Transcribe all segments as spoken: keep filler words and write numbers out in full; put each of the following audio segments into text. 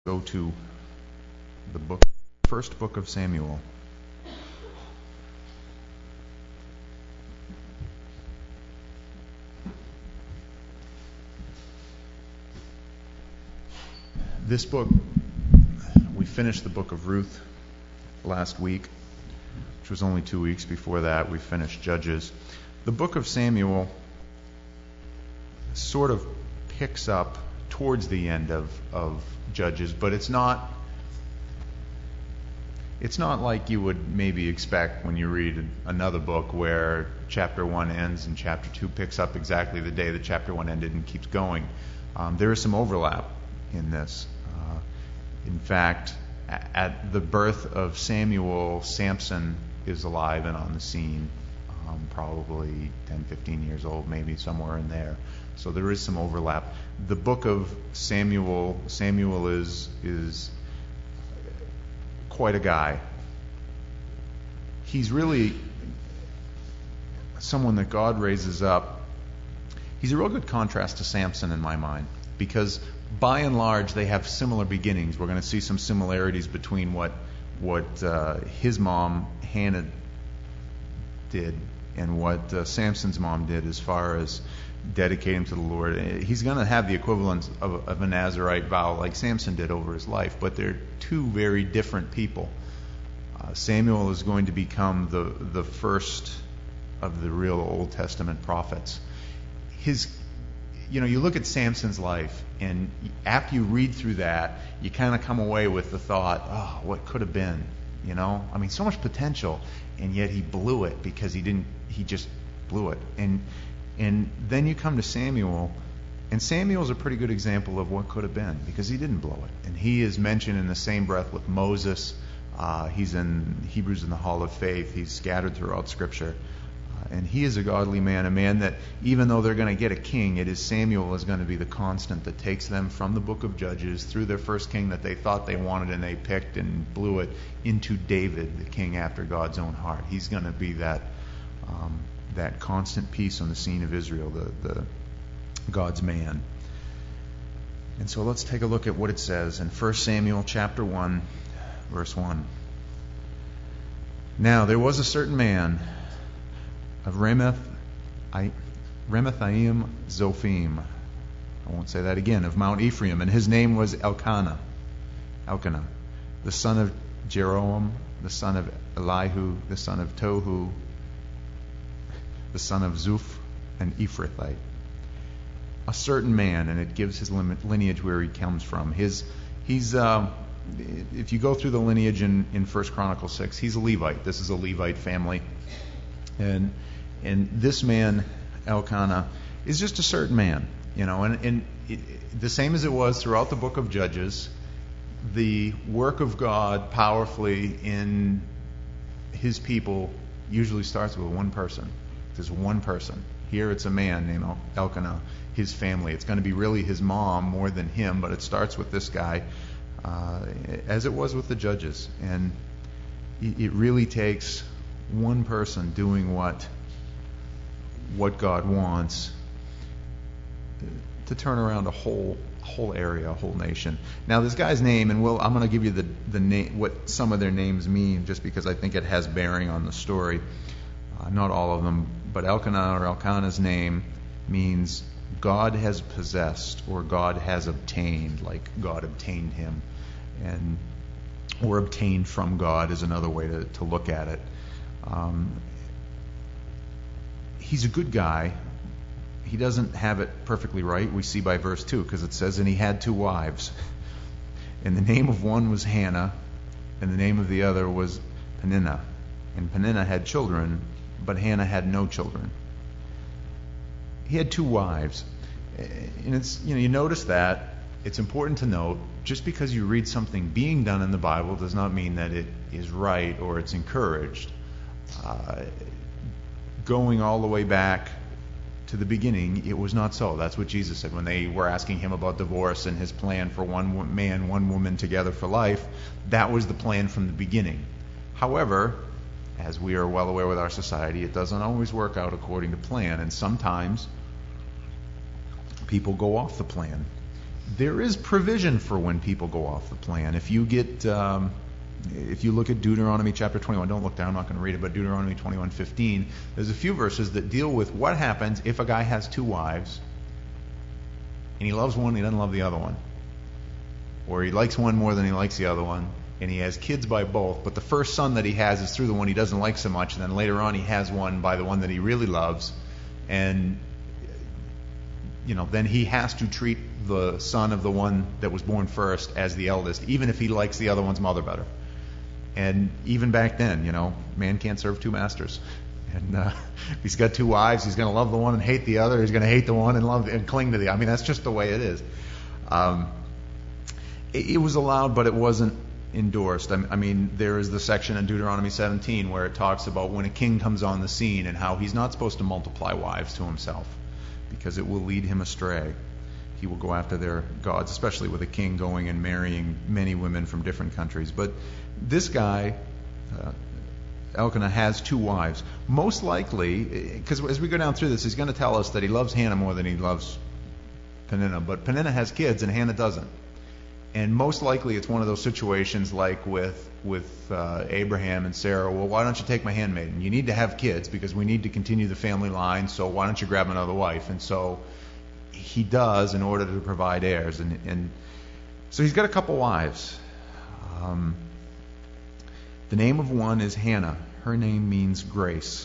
go to the book, first book of Samuel. This book, we finished the book of Ruth last week, which was only two weeks before that. We finished Judges. The book of Samuel sort of picks up towards the end of, of Judges, but it's not it's not like you would maybe expect when you read another book where chapter one ends and chapter two picks up exactly the day that chapter one ended and keeps going. Um, there is some overlap in this. Uh, in fact, at the birth of Samuel, Samson is alive and on the scene, um, probably ten, fifteen years old, maybe somewhere in there. So there is some overlap. The book of Samuel, Samuel is is quite a guy. He's really someone that God raises up. He's a real good contrast to Samson in my mind, because by and large they have similar beginnings. We're going to see some similarities between what what uh, his mom Hannah did and what uh, Samson's mom did as far as dedicate him to the Lord. He's going to have the equivalent of, of a Nazirite vow like Samson did over his life, but they're two very different people. Uh, Samuel is going to become the the first of the real Old Testament prophets. His, you know, you look at Samson's life, and after you read through that, you kind of come away with the thought, oh, what could have been? You know, I mean, so much potential, and yet he blew it because he didn't. He just blew it. And And then you come to Samuel, and Samuel's a pretty good example of what could have been, because he didn't blow it. And he is mentioned in the same breath with Moses. Uh, he's in Hebrews in the Hall of Faith. He's scattered throughout Scripture. Uh, and he is a godly man, a man that even though they're going to get a king, it is Samuel is going to be the constant that takes them from the book of Judges through their first king that they thought they wanted and they picked and blew it into David, the king after God's own heart. He's going to be that um, that constant piece on the scene of Israel, the, the God's man. And so let's take a look at what it says in First Samuel chapter one, verse one. Now there was a certain man of Ramath, Ramathaim Zophim, I won't say that again, of Mount Ephraim, and his name was Elkanah, Elkanah, the son of Jeroham, the son of Elihu, the son of Tohu, the son of Zuph, an Ephrathite. A certain man, and it gives his lineage where he comes from. His, he's, uh, if you go through the lineage in, in First Chronicles six, he's a Levite. This is a Levite family. And and this man, Elkanah, is just a certain man. You know, and, and it, the same as it was throughout the book of Judges, the work of God powerfully in his people usually starts with one person. There's one person. Here it's a man named Elkanah, his family. It's going to be really his mom more than him, but it starts with this guy, uh, as it was with the Judges. And it really takes one person doing what what God wants to turn around a whole whole area, a whole nation. Now this guy's name, and we'll, I'm going to give you the the name, what some of their names mean, just because I think it has bearing on the story. Uh, not all of them, but Elkanah or Elkanah's name means God has possessed or God has obtained, like God obtained him, and or obtained from God is another way to, to look at it. Um, he's a good guy. He doesn't have it perfectly right. We see by verse two, because it says, and he had two wives, and the name of one was Hannah, and the name of the other was Peninnah. And Peninnah had children, but Hannah had no children. He had two wives. And it's, you know, you notice that. It's important to note, just because you read something being done in the Bible does not mean that it is right or it's encouraged. Uh, going all the way back to the beginning, it was not so. That's what Jesus said when they were asking him about divorce and his plan for one man, one woman together for life. That was the plan from the beginning. However, as we are well aware with our society, it doesn't always work out according to plan, and sometimes people go off the plan. there is provision for when people go off the plan. If you get, um, if you look at Deuteronomy chapter twenty-one, don't look there, I'm not going to read it, but Deuteronomy twenty-one fifteen, there's a few verses that deal with what happens if a guy has two wives, and he loves one, and he doesn't love the other one. Or he likes one more than he likes the other one, and he has kids by both, but the first son that he has is through the one he doesn't like so much, and then later on he has one by the one that he really loves, and you know, then he has to treat the son of the one that was born first as the eldest, even if he likes the other one's mother better. And even back then, you know, man can't serve two masters. And uh, if he's got two wives, he's going to love the one and hate the other. He's going to hate the one and love and cling to the. I mean, that's just the way it is. Um, it, it was allowed, but it wasn't endorsed. I, I mean, there is the section in Deuteronomy seventeen where it talks about when a king comes on the scene and how he's not supposed to multiply wives to himself, because it will lead him astray. He will go after their gods, especially with a king going and marrying many women from different countries. But this guy, uh, Elkanah, has two wives. Most likely, because as we go down through this, he's going to tell us that he loves Hannah more than he loves Peninnah. But Peninnah has kids and Hannah doesn't. And most likely it's one of those situations like with with uh, Abraham and Sarah. Well, why don't you take my handmaiden? You need to have kids because we need to continue the family line, so why don't you grab another wife? And so he does in order to provide heirs. And, and so he's got a couple wives. Um, the name of one is Hannah. Her name means grace,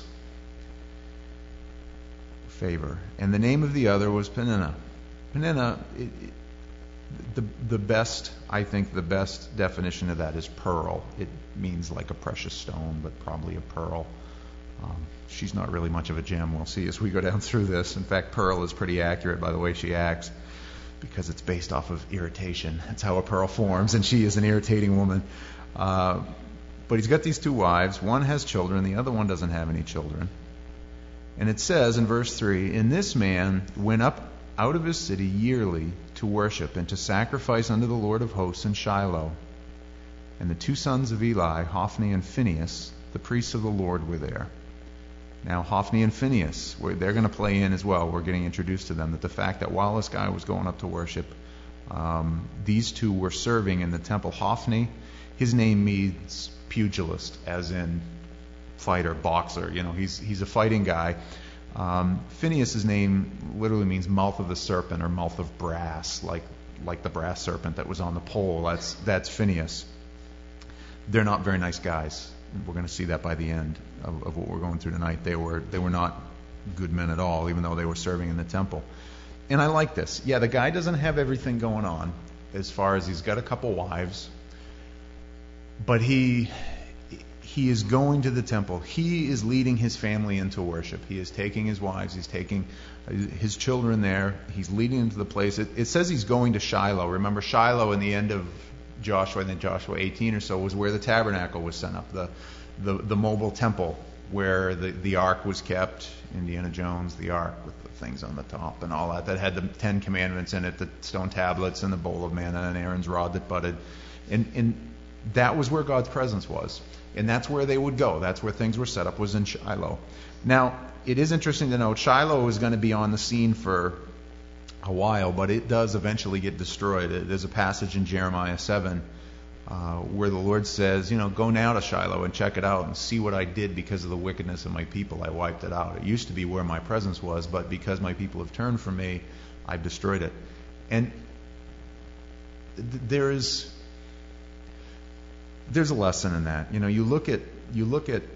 favor. And the name of the other was Peninnah. Peninnah, it, it, The the best, I think, the best definition of that is pearl. It means like a precious stone, but probably a pearl. Um, she's not really much of a gem. We'll see as we go down through this. In fact, pearl is pretty accurate by the way she acts, because it's based off of irritation. That's how a pearl forms, and she is an irritating woman. Uh, but he's got these two wives. One has children, the other one doesn't have any children. And it says in verse three, "And this man went up out of his city yearly to worship and to sacrifice unto the Lord of hosts in Shiloh. And the two sons of Eli, Hophni and Phinehas, the priests of the Lord, were there." Now, Hophni and Phinehas, they're going to play in as well. We're getting introduced to them. That the fact that while this guy was going up to worship, um, these two were serving in the temple. Hophni, his name means pugilist, as in fighter, boxer. You know, he's he's a fighting guy. Um, Phinehas' name literally means mouth of the serpent or mouth of brass, like like the brass serpent that was on the pole. That's that's Phinehas. They're not very nice guys. We're going to see that by the end of, of what we're going through tonight. They were they were not good men at all, even though they were serving in the temple. And I like this. Yeah, the guy doesn't have everything going on as far as he's got a couple wives, but he. He is going to the temple. He is leading his family into worship. He is taking his wives. He's taking his children there. He's leading them to the place. It, it says he's going to Shiloh. Remember, Shiloh in the end of Joshua, I think Joshua eighteen or so, was where the tabernacle was set up, the the, the mobile temple where the, the ark was kept. Indiana Jones, the ark with the things on the top and all that. That had the Ten Commandments in it, the stone tablets and the bowl of manna and Aaron's rod that budded. And, and that was where God's presence was. And that's where they would go. That's where things were set up, was in Shiloh. Now, it is interesting to note, Shiloh is going to be on the scene for a while, but it does eventually get destroyed. There's a passage in Jeremiah seven uh, where the Lord says, you know, go now to Shiloh and check it out and see what I did because of the wickedness of my people. I wiped it out. It used to be where my presence was, but because my people have turned from me, I've destroyed it. And th- there is... There's a lesson in that. You know, you look at you look at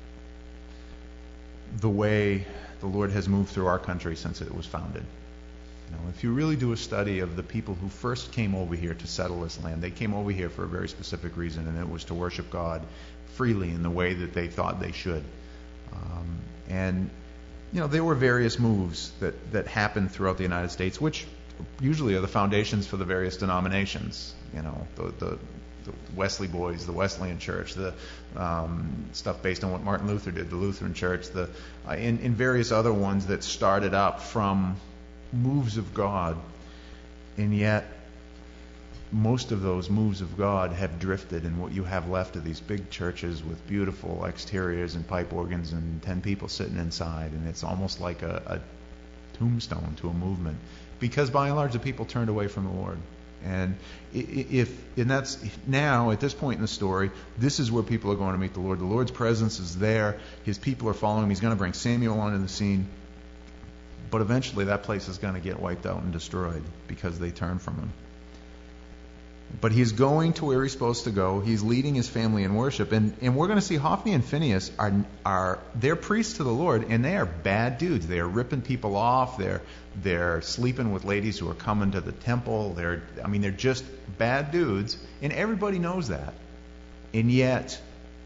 the way the Lord has moved through our country since it was founded. You know, if you really do a study of the people who first came over here to settle this land, they came over here for a very specific reason, and it was to worship God freely in the way that they thought they should. Um, and you know, there were various moves that that happened throughout the United States, which usually are the foundations for the various denominations. You know, the the the Wesley Boys, the Wesleyan Church, the um, stuff based on what Martin Luther did, the Lutheran Church, the uh, in, in various other ones that started up from moves of God, and yet most of those moves of God have drifted, and what you have left are these big churches with beautiful exteriors and pipe organs and ten people sitting inside, and it's almost like a, a tombstone to a movement. because by and large the people turned away from the Lord. And if and that's now at this point in the story, this is where people are going to meet the Lord. The Lord's presence is there. His people are following him. He's going to bring Samuel onto the scene. But eventually that place is going to get wiped out and destroyed because they turn from him. But he's going to where he's supposed to go. He's leading his family in worship. And, and we're going to see Hophni and Phinehas are, are they're priests to the Lord, and they are bad dudes. They are ripping people off. They're they're sleeping with ladies who are coming to the temple. They're I mean, they're just bad dudes, and everybody knows that. And yet,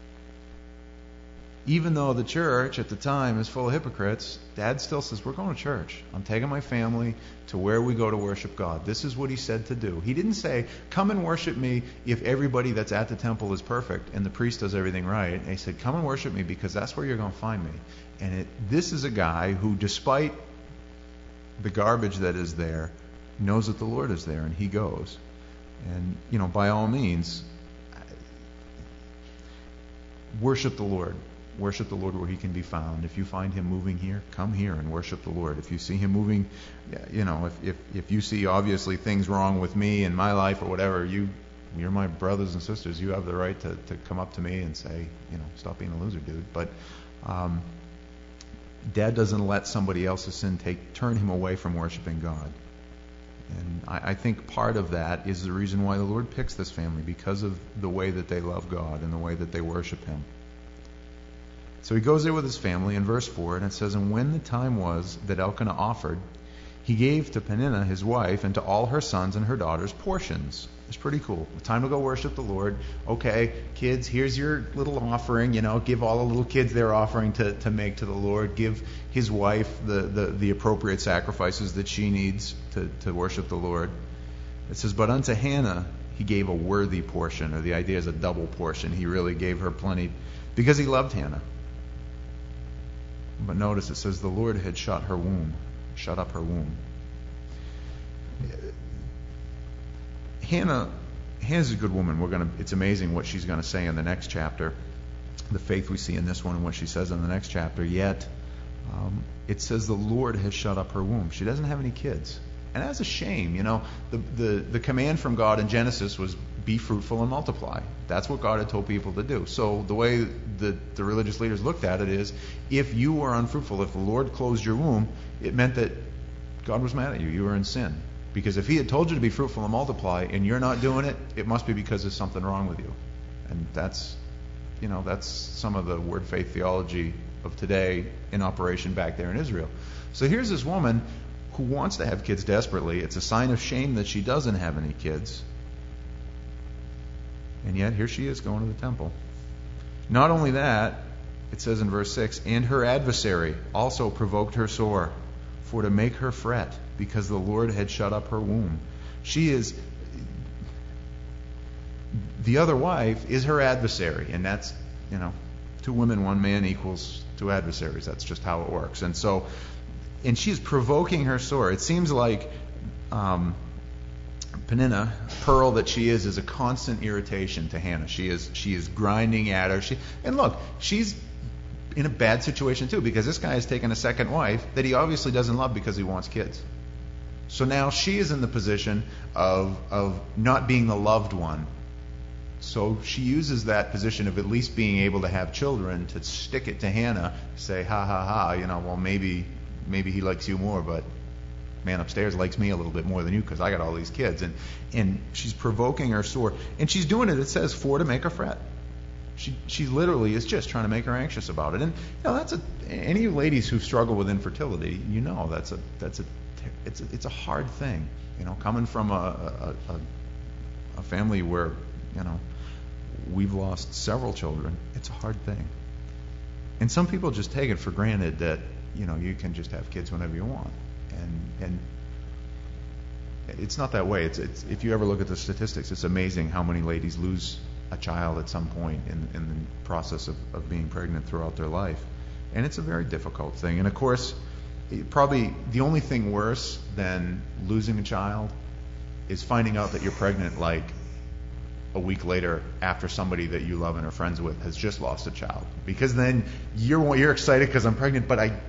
even though the church at the time is full of hypocrites, Dad still says, we're going to church. I'm taking my family to where we go to worship God. This is what he said to do. He didn't say, come and worship me if everybody that's at the temple is perfect and the priest does everything right. And he said, come and worship me because that's where you're going to find me. And it, this is a guy who, despite the garbage that is there, knows that the Lord is there, and he goes. And, you know, by all means, worship the Lord. Worship the Lord where he can be found. If you find him moving here, come here and worship the Lord. If you see him moving, you know, if if, if you see obviously things wrong with me in my life or whatever, you, you're my brothers and sisters. You have the right to, to come up to me and say, you know, stop being a loser, dude. But um, Dad doesn't let somebody else's sin take turn him away from worshiping God. And I, I think part of that is the reason why the Lord picks this family, because of the way that they love God and the way that they worship him. So he goes there with his family in verse four, and it says, and when the time was that Elkanah offered, he gave to Peninnah his wife and to all her sons and her daughters portions. It's pretty cool. Time to go worship the Lord. Okay, kids, here's your little offering. You know, give all the little kids their offering to, to make to the Lord. Give his wife the, the, the appropriate sacrifices that she needs to, to worship the Lord. It says, but unto Hannah he gave a worthy portion, or the idea is a double portion. He really gave her plenty because he loved Hannah. But notice it says the Lord had shut her womb, shut up her womb. Hannah, Hannah's a good woman. We're gonna. It's amazing what she's going to say in the next chapter. The faith we see in this one and what she says in the next chapter. Yet, um, it says the Lord has shut up her womb. She doesn't have any kids, and that's a shame. You know, the the the command from God in Genesis was be fruitful and multiply. That's what God had told people to do. So the way the, the religious leaders looked at it is, if you were unfruitful, if the Lord closed your womb, it meant that God was mad at you. You were in sin. Because if he had told you to be fruitful and multiply and you're not doing it, it must be because there's something wrong with you. And that's, you know, that's some of the word faith theology of today in operation back there in Israel. So here's this woman who wants to have kids desperately. It's a sign of shame that she doesn't have any kids. And yet, here she is going to the temple. Not only that, it says in verse six, and her adversary also provoked her sore, for to make her fret, because the Lord had shut up her womb. She is, the other wife is her adversary, and that's, you know, two women, one man equals two adversaries. That's just how it works. And so, and she's provoking her sore. It seems like um, Peninnah, pearl that she is, is a constant irritation to Hannah. She is she is grinding at her. She and look, she's in a bad situation too, because this guy has taken a second wife that he obviously doesn't love because he wants kids. So now she is in the position of of not being the loved one. So she uses that position of at least being able to have children to stick it to Hannah, say, ha ha ha, you know, well maybe maybe he likes you more, but man upstairs likes me a little bit more than you because I got all these kids. And and she's provoking her sore. And she's doing it, it says, for to make her fret. She she literally is just trying to make her anxious about it. And you know, that's a any of you ladies who struggle with infertility, you know that's a that's a it's a, it's a hard thing. You know, coming from a a, a a family where, you know, we've lost several children, it's a hard thing. And some people just take it for granted that, you know, you can just have kids whenever you want. And and it's not that way. It's, it's if you ever look at the statistics, it's amazing how many ladies lose a child at some point in, in the process of, of being pregnant throughout their life. And it's a very difficult thing. And of course, it, probably the only thing worse than losing a child is finding out that you're pregnant like a week later after somebody that you love and are friends with has just lost a child. Because then you're you're excited because I'm pregnant, but I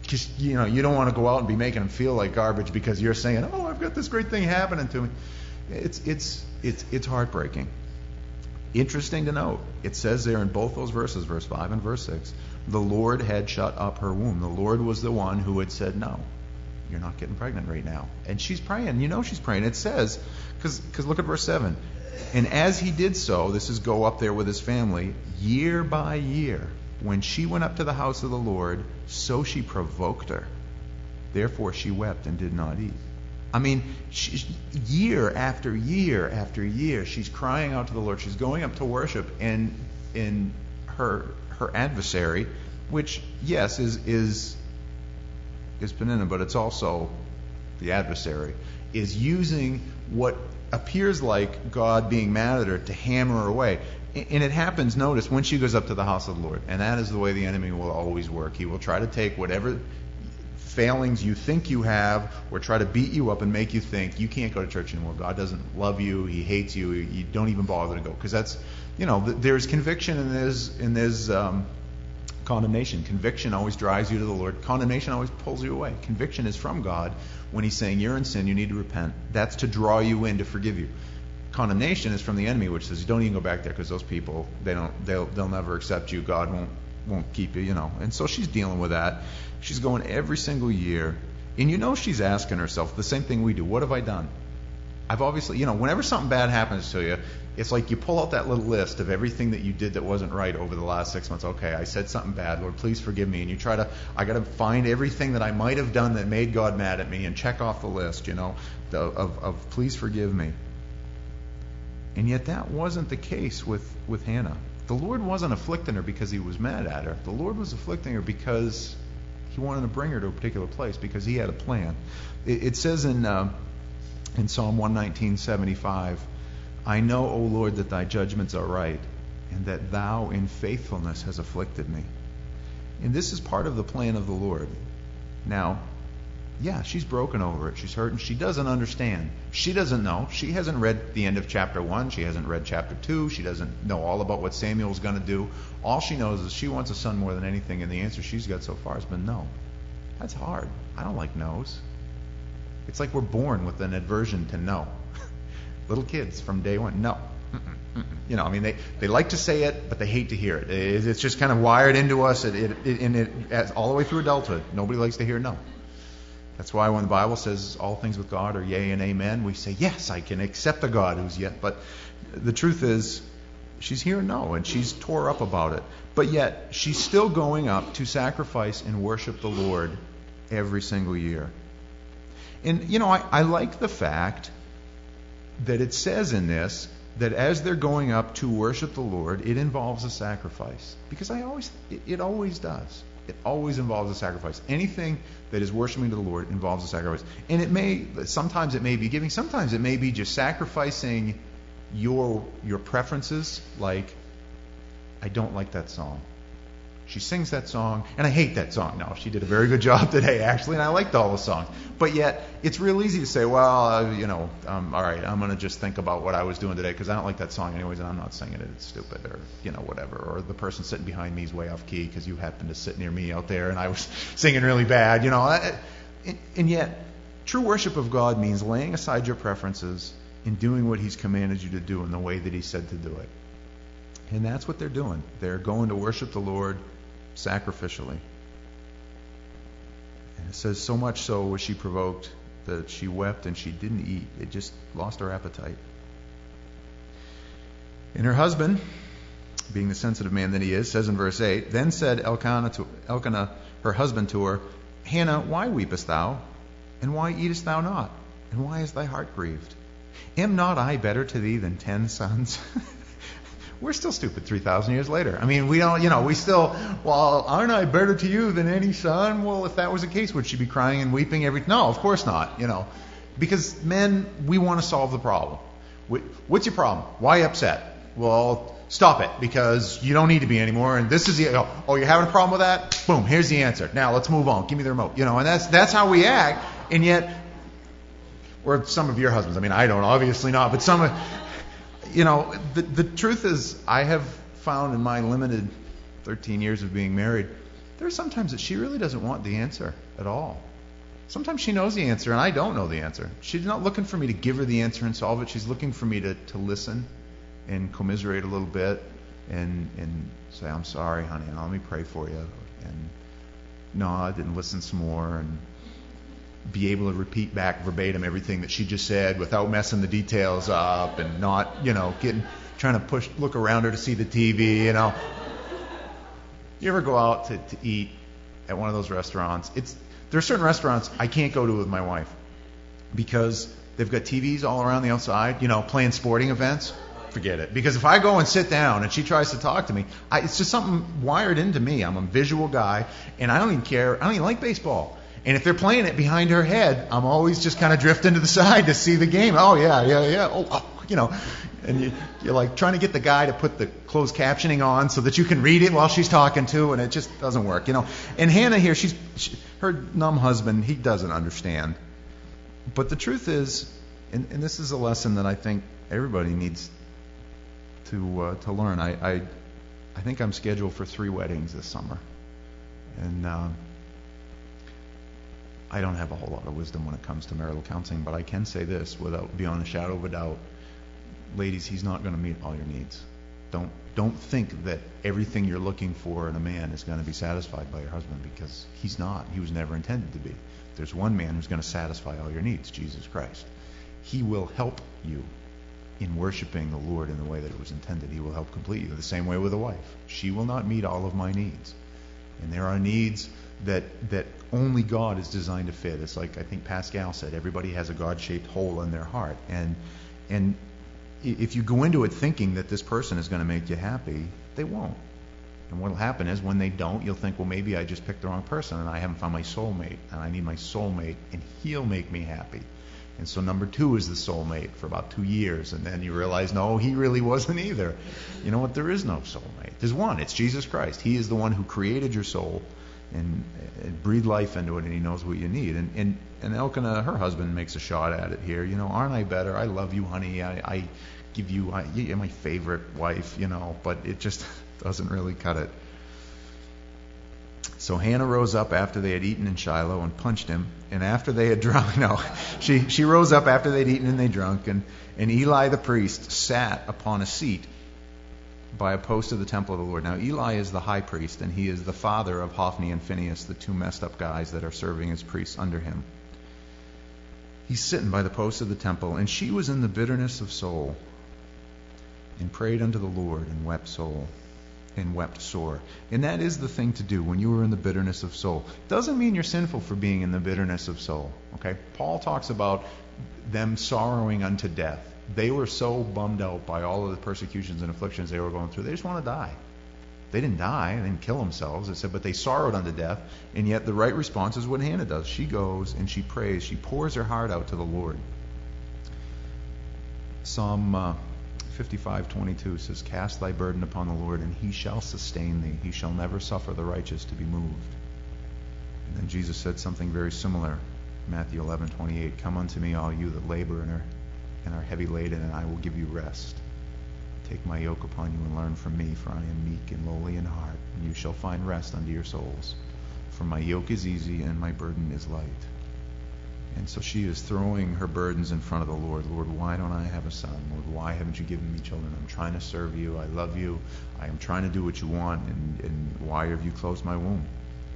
because you know you don't want to go out and be making them feel like garbage because you're saying, "Oh, I've got this great thing happening to me." It's it's it's it's heartbreaking. Interesting to note, it says there in both those verses, verse five and verse six, the Lord had shut up her womb. The Lord was the one who had said, "No, you're not getting pregnant right now." And she's praying. You know she's praying. It says, because look at verse seven. And as he did so, this is go up there with his family, year by year, when she went up to the house of the Lord, so she provoked her. Therefore she wept and did not eat. I mean, she, year after year after year, she's crying out to the Lord. She's going up to worship, and in her her adversary, which yes is is is Peninnah, but it's also the adversary, is using what appears like God being mad at her to hammer her away. And it happens, notice, when she goes up to the house of the Lord. And that is the way the enemy will always work. He will try to take whatever failings you think you have or try to beat you up and make you think you can't go to church anymore. God doesn't love you. He hates you. You don't even bother to go. Because that's, you know, there's conviction and there's, and there's um, condemnation. Conviction always drives you to the Lord. Condemnation always pulls you away. Conviction is from God when he's saying you're in sin, you need to repent. That's to draw you in, to forgive you. Condemnation is from the enemy, which says don't even go back there because those people, they don't, they'll, they'll never accept you. God won't, won't keep you, you know. And so she's dealing with that. She's going every single year, and you know she's asking herself the same thing we do. What have I done? I've obviously, you know, whenever something bad happens to you, it's like you pull out that little list of everything that you did that wasn't right over the last six months. Okay, I said something bad. Lord, please forgive me. And you try to, I got to find everything that I might have done that made God mad at me and check off the list, you know, the, of, of please forgive me. And yet that wasn't the case with, with Hannah. The Lord wasn't afflicting her because he was mad at her. The Lord was afflicting her because he wanted to bring her to a particular place, because he had a plan. It, it says in uh, in Psalm one nineteen, seventy-five, I know, O Lord, that thy judgments are right, and that thou in faithfulness has afflicted me. And this is part of the plan of the Lord. Now, yeah, she's broken over it. She's hurt, and she doesn't understand. She doesn't know. She hasn't read the end of chapter one. She hasn't read chapter two. She doesn't know all about what Samuel's going to do. All she knows is she wants a son more than anything, and the answer she's got so far has been no. That's hard. I don't like no's. It's like we're born with an aversion to no. Little kids from day one, no. Mm-mm, mm-mm. You know, I mean, they, they like to say it, but they hate to hear it. it it's just kind of wired into us, it, it, it, and it, as, all the way through adulthood. Nobody likes to hear no. That's why when the Bible says all things with God are yea and amen, we say, yes, I can accept a God who's yet. But the truth is, she's hearing no, and she's tore up about it. But yet, she's still going up to sacrifice and worship the Lord every single year. And, you know, I, I like the fact that it says in this that as they're going up to worship the Lord, it involves a sacrifice. Because I always, it, it always does. It always involves a sacrifice. Anything that is worshiping to the Lord involves a sacrifice. And it may, sometimes it may be giving, sometimes it may be just sacrificing your your preferences, like, I don't like that song. She sings that song, and I hate that song. No, she did a very good job today, actually, and I liked all the songs. But yet, it's real easy to say, well, uh, you know, um, all right, I'm going to just think about what I was doing today because I don't like that song anyways, and I'm not singing it. It's stupid, or, you know, whatever. Or the person sitting behind me is way off key because you happened to sit near me out there, and I was singing really bad, you know. And, and yet, true worship of God means laying aside your preferences and doing what he's commanded you to do in the way that he said to do it. And that's what they're doing. They're going to worship the Lord sacrificially. And it says, so much so was she provoked that she wept and she didn't eat. It just lost her appetite. And her husband, being the sensitive man that he is, says in verse eight, then said Elkanah, to, Elkanah, her husband, to her, Hannah, why weepest thou? And why eatest thou not? And why is thy heart grieved? Am not I better to thee than ten sons? We're still stupid three thousand years later. I mean, we don't, you know, we still, well, aren't I better to you than any son? Well, if that was the case, would she be crying and weeping every... No, of course not, you know. Because men, we want to solve the problem. What's your problem? Why upset? Well, stop it, because you don't need to be anymore, and this is the... Oh, oh, you're having a problem with that? Boom, here's the answer. Now, let's move on. Give me the remote. You know, and that's that's how we act, and yet... Or some of your husbands. I mean, I don't, obviously not, but some of... You know, the, the truth is, I have found in my limited thirteen years of being married there are some times that she really doesn't want the answer at all. Sometimes she knows the answer, and I don't know the answer. She's not looking for me to give her the answer and solve it. She's looking for me to, to listen and commiserate a little bit and and say, I'm sorry, honey, and let me pray for you. And nod and listen some more and be able to repeat back verbatim everything that she just said without messing the details up and not, you know, getting trying to push look around her to see the T V, you know. You ever go out to, to eat at one of those restaurants? It's There are certain restaurants I can't go to with my wife because they've got T Vs all around the outside, you know, playing sporting events. Forget it. Because if I go and sit down and she tries to talk to me, I, it's just something wired into me. I'm a visual guy, and I don't even care. I don't even like baseball. And if they're playing it behind her head, I'm always just kind of drifting to the side to see the game. Oh, yeah, yeah, yeah. Oh, oh you know. And you, you're like trying to get the guy to put the closed captioning on so that you can read it while she's talking to, and it just doesn't work, you know. And Hannah here, she's she, her numb husband, he doesn't understand. But the truth is, and, and this is a lesson that I think everybody needs to uh, to learn. I, I I think I'm scheduled for three weddings this summer, and uh, I don't have a whole lot of wisdom when it comes to marital counseling, but I can say this without beyond a shadow of a doubt. Ladies, he's not going to meet all your needs. Don't don't think that everything you're looking for in a man is going to be satisfied by your husband, because he's not. He was never intended to be. There's one man who's going to satisfy all your needs, Jesus Christ. He will help you in worshiping the Lord in the way that it was intended. He will help complete you. The same way with a wife. She will not meet all of my needs. And there are needs that that only God is designed to fit. It's like I think Pascal said, everybody has a God-shaped hole in their heart. And and if you go into it thinking that this person is going to make you happy, they won't. And what will happen is when they don't, you'll think, well, maybe I just picked the wrong person and I haven't found my soulmate, and I need my soulmate, and he'll make me happy. And so number two is the soulmate for about two years, and then you realize, no, he really wasn't either. You know what? There is no soulmate. There's one. It's Jesus Christ. He is the one who created your soul and, and breathed life into it, and he knows what you need. And and, and Elkanah, her husband, makes a shot at it here. You know, aren't I better? I love you, honey. I, I give you, I, you're my favorite wife, you know, but it just doesn't really cut it. So Hannah rose up after they had eaten in Shiloh and punched him, and after they had drunk, no, she she rose up after they'd eaten and they drunk, and, and Eli the priest sat upon a seat by a post of the temple of the Lord. Now Eli is the high priest, and he is the father of Hophni and Phinehas, the two messed up guys that are serving as priests under him. He's sitting by the post of the temple, and she was in the bitterness of soul, and prayed unto the Lord, and wept soul. And wept sore. And that is the thing to do when you are in the bitterness of soul. Doesn't mean you're sinful for being in the bitterness of soul. Okay? Paul talks about them sorrowing unto death. They were so bummed out by all of the persecutions and afflictions they were going through. They just want to die. They didn't die. They didn't kill themselves. It said, but they sorrowed unto death. And yet the right response is what Hannah does. She goes and she prays. She pours her heart out to the Lord. Psalm Uh, fifty-five twenty-two says, cast thy burden upon the Lord, and he shall sustain thee. He shall never suffer the righteous to be moved. And then Jesus said something very similar. Matthew eleven twenty-eight, come unto me, all you that labor and are, and are heavy laden, and I will give you rest. Take my yoke upon you and learn from me, for I am meek and lowly in heart, and you shall find rest unto your souls. For my yoke is easy and my burden is light. And so she is throwing her burdens in front of the Lord. Lord, why don't I have a son? Lord, why haven't you given me children? I'm trying to serve you. I love you. I am trying to do what you want. And, and why have you closed my womb?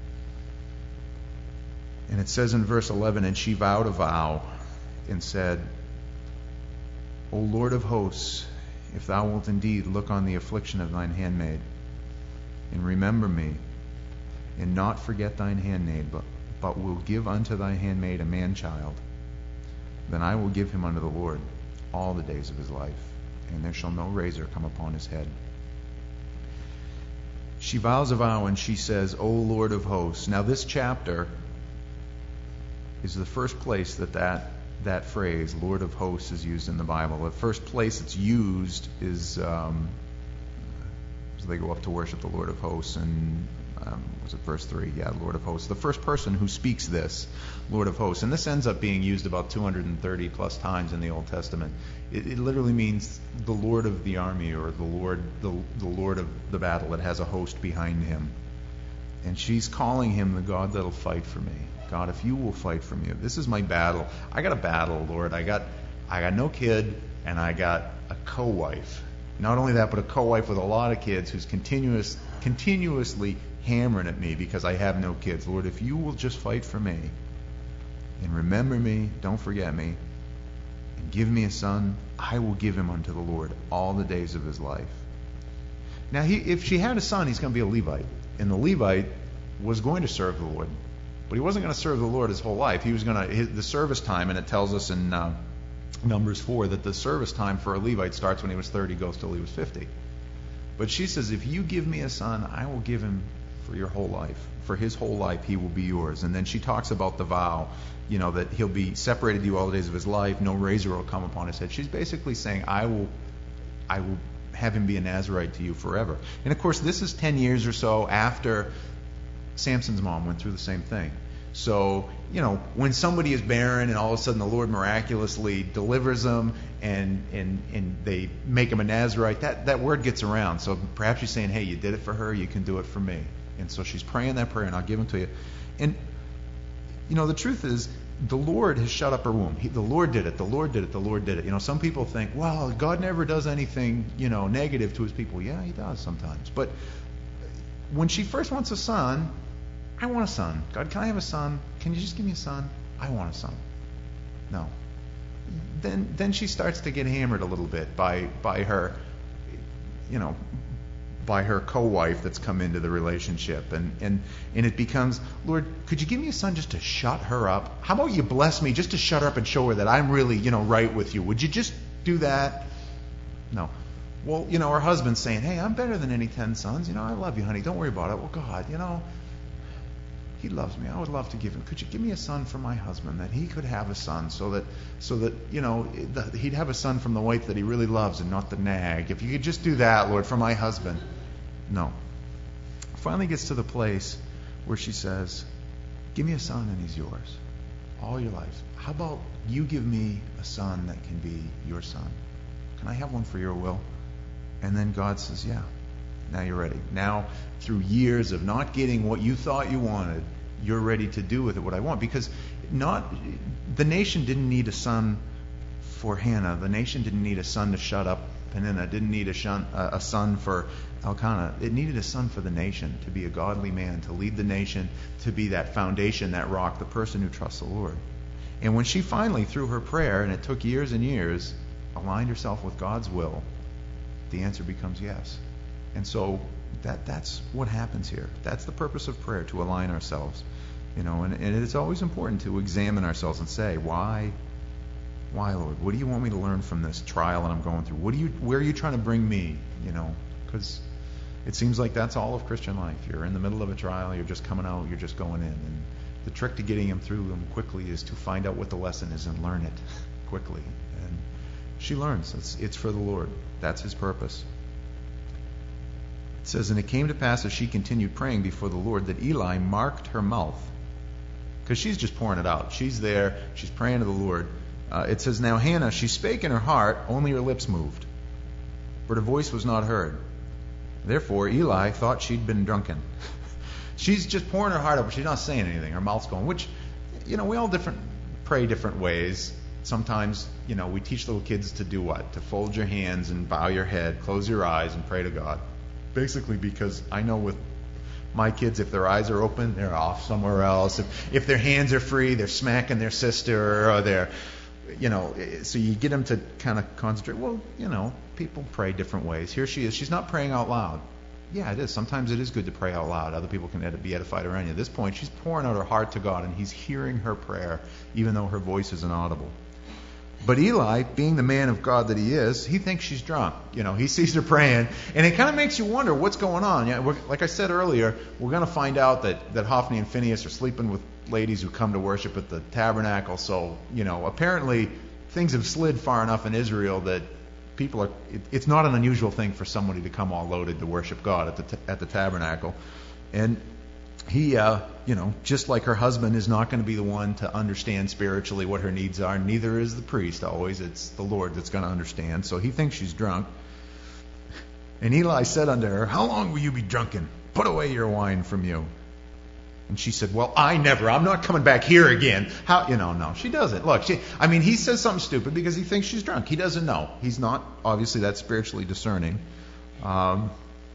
And it says in verse eleven, and she vowed a vow and said, O Lord of hosts, if thou wilt indeed look on the affliction of thine handmaid, and remember me, and not forget thine handmaid, but but will give unto thy handmaid a man-child, then I will give him unto the Lord all the days of his life, and there shall no razor come upon his head. She vows a vow, and she says, O Lord of hosts. Now this chapter is the first place that that, that phrase, Lord of hosts, is used in the Bible. The first place it's used is um, as they go up to worship the Lord of hosts, and Um, was it verse three? Yeah, Lord of hosts. The first person who speaks this, Lord of hosts. And this ends up being used about two hundred thirty plus times in the Old Testament. It, it literally means the Lord of the army, or the Lord, the, the Lord of the battle that has a host behind him. And she's calling him the God that'll fight for me. God, if you will fight for me. This is my battle. I got a battle, Lord. I got I got no kid, and I got a co-wife. Not only that, but a co-wife with a lot of kids who's continuous, continuously hammering at me because I have no kids. Lord, if you will just fight for me and remember me, don't forget me, and give me a son, I will give him unto the Lord all the days of his life. Now, he, if she had a son, he's going to be a Levite. And the Levite was going to serve the Lord. But he wasn't going to serve the Lord his whole life. He was going to, his, the service time, and it tells us in uh, Numbers four that the service time for a Levite starts when he was thirty, goes till he was fifty. But she says, if you give me a son, I will give him for your whole life. For his whole life, he will be yours. And then she talks about the vow, you know, that he'll be separated to you all the days of his life. No razor will come upon his head. She's basically saying, I will, I will have him be a Nazirite to you forever. And of course, this is ten years or so after Samson's mom went through the same thing. So, you know, when somebody is barren and all of a sudden the Lord miraculously delivers them and and, and they make him a Nazirite, that, that word gets around. So perhaps she's saying, hey, you did it for her, you can do it for me. And so she's praying that prayer, and I'll give him to you. And, you know, the truth is, the Lord has shut up her womb. He, the Lord did it. The Lord did it. The Lord did it. You know, some people think, well, God never does anything, you know, negative to his people. Yeah, he does sometimes. But when she first wants a son, I want a son. God, can I have a son? Can you just give me a son? I want a son. No. Then then she starts to get hammered a little bit by by her, you know, by her co-wife that's come into the relationship. And, and, and it becomes, Lord, could you give me a son just to shut her up? How about you bless me just to shut her up and show her that I'm really, you know, right with you? Would you just do that? No. Well, you know, her husband's saying, hey, I'm better than any ten sons. You know, I love you, honey. Don't worry about it. Well, God, you know, he loves me. I would love to give him. Could you give me a son for my husband, that he could have a son, so that, so that you know, the, he'd have a son from the wife that he really loves and not the nag. If you could just do that, Lord, for my husband. No. Finally gets to the place where she says, give me a son and he's yours. All your life. How about you give me a son that can be your son? Can I have one for your will? And then God says, yeah. Now you're ready. Now, through years of not getting what you thought you wanted, you're ready to do with it what I want. Because not the nation didn't need a son for Hannah. The nation didn't need a son to shut up Peninnah. Didn't need a, shun, uh, a son for Elkanah. It needed a son for the nation, to be a godly man, to lead the nation, to be that foundation, that rock, the person who trusts the Lord. And when she finally, through her prayer, and it took years and years, aligned herself with God's will, the answer becomes yes. And so that that's what happens here. That's the purpose of prayer, to align ourselves. You know, and, and it's always important to examine ourselves and say, why, why, Lord? What do you want me to learn from this trial that I'm going through? What do you, where are you trying to bring me? You know, because it seems like that's all of Christian life. You're in the middle of a trial, you're just coming out, you're just going in. And the trick to getting him through them quickly is to find out what the lesson is and learn it quickly. And she learns. It's, it's for the Lord. That's his purpose. It says, and it came to pass as she continued praying before the Lord that Eli marked her mouth. Because she's just pouring it out. She's there. She's praying to the Lord. Uh, it says, now Hannah, she spake in her heart, only her lips moved, but her voice was not heard. Therefore Eli thought she'd been drunken. She's just pouring her heart out, but she's not saying anything. Her mouth's going, which, you know, we all different pray different ways. Sometimes, you know, we teach little kids to do what? To fold your hands and bow your head, close your eyes, and pray to God. Basically because I know with my kids, if their eyes are open, they're off somewhere else. If, if their hands are free, they're smacking their sister, or they're, you know, so you get them to kind of concentrate. Well, you know, people pray different ways. Here she is. She's not praying out loud. Yeah, it is. Sometimes it is good to pray out loud. Other people can be edified around you. At this point, she's pouring out her heart to God, and he's hearing her prayer, even though her voice is inaudible. But Eli, being the man of God that he is, he thinks she's drunk. You know, he sees her praying, and it kind of makes you wonder what's going on. Yeah, we're, like I said earlier, we're going to find out that, that Hophni and Phinehas are sleeping with ladies who come to worship at the tabernacle. So, you know, apparently things have slid far enough in Israel that people are. It, it's not an unusual thing for somebody to come all loaded to worship God at the t- at the tabernacle, and he, uh, you know, just like her husband is not going to be the one to understand spiritually what her needs are, neither is the priest always. It's the Lord that's going to understand. So he thinks she's drunk. And Eli said unto her, how long will you be drunken? Put away your wine from you. And she said, well, I never. I'm not coming back here again. How? You know, no, she doesn't. Look, she, I mean, he says something stupid because he thinks she's drunk. He doesn't know. He's not, obviously, that spiritually discerning. Um,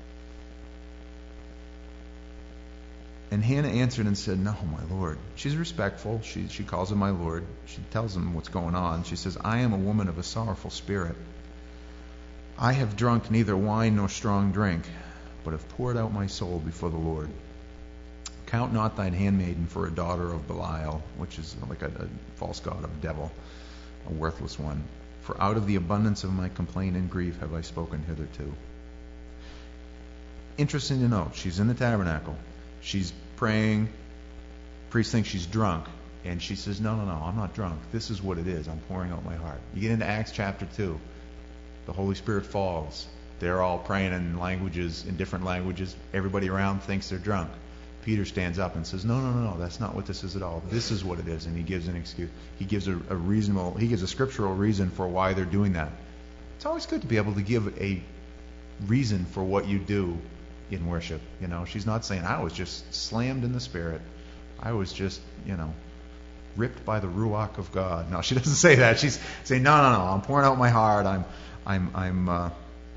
and Hannah answered and said, no, my Lord. She's respectful. She, she calls him my Lord. She tells him what's going on. She says, I am a woman of a sorrowful spirit. I have drunk neither wine nor strong drink, but have poured out my soul before the Lord. Count not thine handmaiden for a daughter of Belial, which is like a, a false god, a devil, a worthless one. For out of the abundance of my complaint and grief have I spoken hitherto. Interesting to note, she's in the tabernacle. She's praying. Priest thinks she's drunk. And she says, no, no, no, I'm not drunk. This is what it is. I'm pouring out my heart. You get into Acts chapter two. The Holy Spirit falls. They're all praying in languages, in different languages. Everybody around thinks they're drunk. Peter stands up and says, no, no, no, no, that's not what this is at all. This is what it is. And he gives an excuse. He gives a, a reasonable, he gives a scriptural reason for why they're doing that. It's always good to be able to give a reason for what you do in worship. You know, she's not saying, I was just slammed in the Spirit. I was just, you know, ripped by the Ruach of God. No, she doesn't say that. She's saying, no, no, no, I'm pouring out my heart. I'm, I'm, I'm, uh,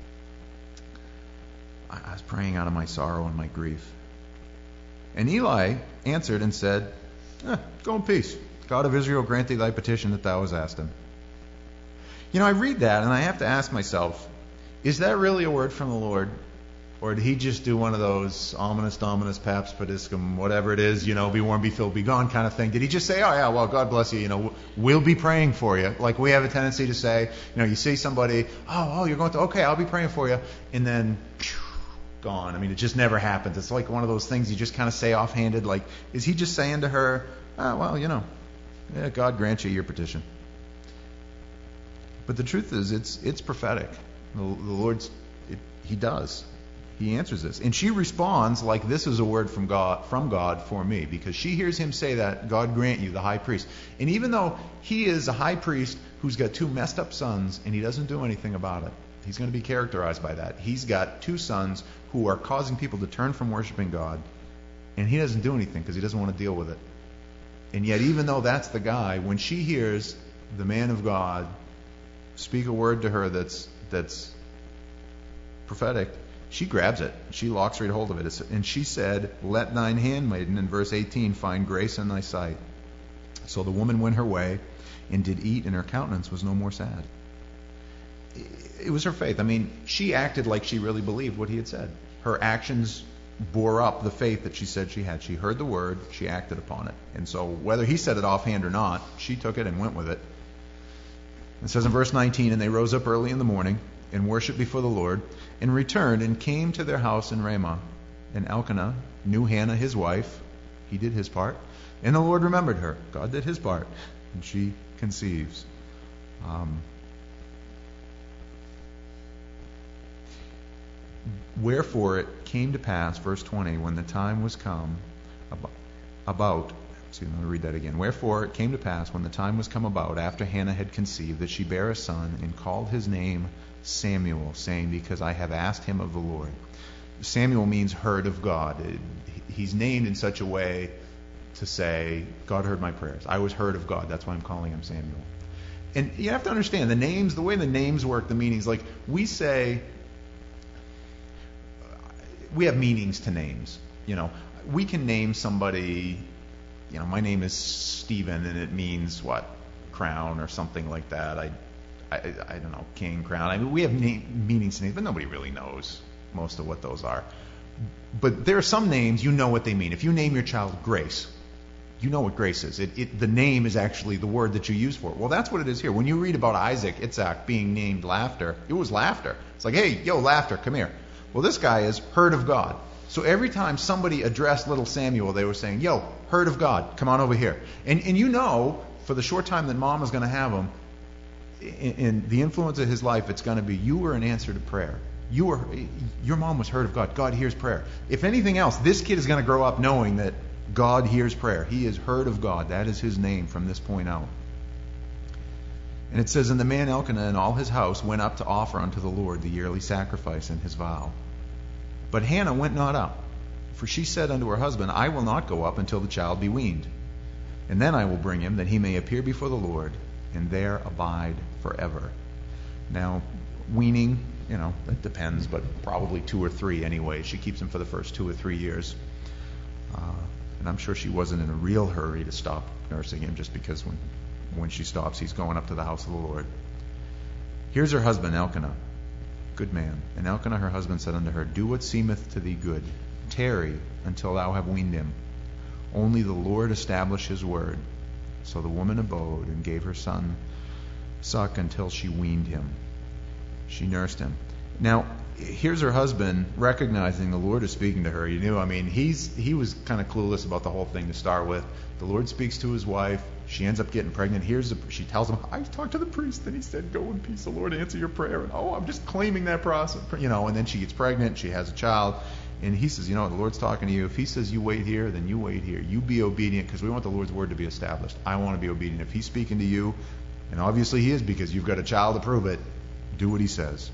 I was praying out of my sorrow and my grief. And Eli answered and said, eh, go in peace. God of Israel grant thee thy petition that thou hast asked him. You know, I read that and I have to ask myself, is that really a word from the Lord? Or did he just do one of those ominous, dominus, paps, pediscum, whatever it is, you know, be warm, be filled, be gone kind of thing? Did he just say, oh yeah, well, God bless you, you know, we'll be praying for you? Like we have a tendency to say, you know, you see somebody, oh, oh, you're going to, okay, I'll be praying for you. And then, phew, gone. I mean, it just never happens. It's like one of those things you just kind of say offhanded. Like, is he just saying to her, oh, well, you know, yeah, God grant you your petition. But the truth is, it's it's prophetic. The, the Lord's, it, he does. He answers this. And she responds like this is a word from God, from God for me, because she hears him say that, God grant you, the high priest. And even though he is a high priest who's got two messed up sons and he doesn't do anything about it, he's going to be characterized by that. He's got two sons who are causing people to turn from worshiping God, and he doesn't do anything because he doesn't want to deal with it. And yet, even though that's the guy, when she hears the man of God speak a word to her that's that's prophetic, she grabs it. She locks right hold of it. And she said, let thine handmaiden, in verse eighteen, find grace in thy sight. So the woman went her way and did eat, and her countenance was no more sad. It was her faith. I mean, she acted like she really believed what he had said. Her actions bore up the faith that she said she had. She heard the word, she acted upon it. And so whether he said it offhand or not, she took it and went with it. It says in verse nineteen, and they rose up early in the morning and worshipped before the Lord, and returned and came to their house in Ramah. And Elkanah knew Hannah his wife. He did his part. And the Lord remembered her. God did his part. And she conceives. Um, Wherefore it came to pass, verse twenty, when the time was come about, about see, I'm going to read that again. Wherefore it came to pass, when the time was come about, after Hannah had conceived, that she bare a son, and called his name Samuel, saying, because I have asked him of the Lord. Samuel means heard of God. He's named in such a way to say, God heard my prayers. I was heard of God. That's why I'm calling him Samuel. And you have to understand, the names, the way the names work, the meanings, like we say, we have meanings to names. You know, we can name somebody, you know, my name is Stephen, and it means what? Crown or something like that. I, I, I don't know, king, crown. I mean, we have name, meanings to names, but nobody really knows most of what those are. But there are some names, you know what they mean. If you name your child Grace, you know what grace is. It, it, the name is actually the word that you use for it. Well, that's what it is here. When you read about Isaac, Itzhak, being named Laughter, it was laughter. It's like, hey, yo, Laughter, come here. Well, this guy is heard of God. So every time somebody addressed little Samuel, they were saying, yo, heard of God, come on over here. And, and you know, for the short time that mom is going to have him, in, in the influence of his life, it's going to be, you were an answer to prayer. You were, your mom was heard of God. God hears prayer. If anything else, this kid is going to grow up knowing that God hears prayer. He is heard of God. That is his name from this point out. And it says, and the man Elkanah and all his house went up to offer unto the Lord the yearly sacrifice and his vow. But Hannah went not up. For she said unto her husband, I will not go up until the child be weaned. And then I will bring him, that he may appear before the Lord, and there abide forever. Now, weaning, you know, it depends, but probably two or three anyway. She keeps him for the first two or three years. Uh, and I'm sure she wasn't in a real hurry to stop nursing him, just because when, when she stops, he's going up to the house of the Lord. Here's her husband, Elkanah, good man. And Elkanah her husband said unto her, Do what seemeth to thee good. Tarry until thou have weaned him. Only the Lord establish his word. So the woman abode and gave her son suck until she weaned him. She nursed him. Now, here's her husband recognizing the Lord is speaking to her. You knew, I mean, he's he was kind of clueless about the whole thing to start with. The Lord speaks to his wife. She ends up getting pregnant. Here's the, she tells him, I talked to the priest, and he said, go in peace. The Lord answer your prayer. And, oh, I'm just claiming that process. You know, and then she gets pregnant. She has a child. And he says, you know, the Lord's talking to you. If he says you wait here, then you wait here. You be obedient, because we want the Lord's word to be established. I want to be obedient. If he's speaking to you, and obviously he is, because you've got a child to prove it, do what he says.